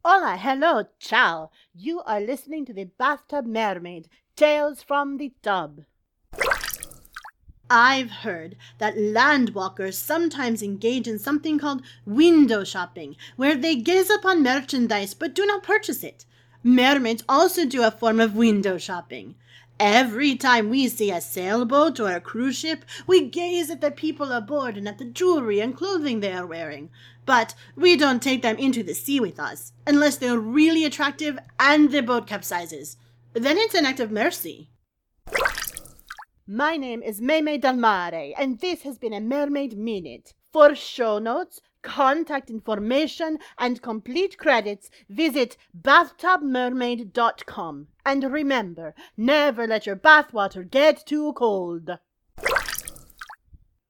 Hola, hello, ciao. You are listening to the Bathtub Mermaid, Tales from the Tub. I've heard that landwalkers sometimes engage in something called window shopping, where they gaze upon merchandise but do not purchase it. Mermaids also do a form of window shopping. Every time we see a sailboat or a cruise ship, we gaze at the people aboard and at the jewelry and clothing they are wearing. But we don't take them into the sea with us, unless they're really attractive and the boat capsizes. Then it's an act of mercy. My name is Meme Del Mare, and this has been a Mermaid Minute. For show notes, contact information, and complete credits, visit bathtubmermaid.com. And remember, never let your bathwater get too cold.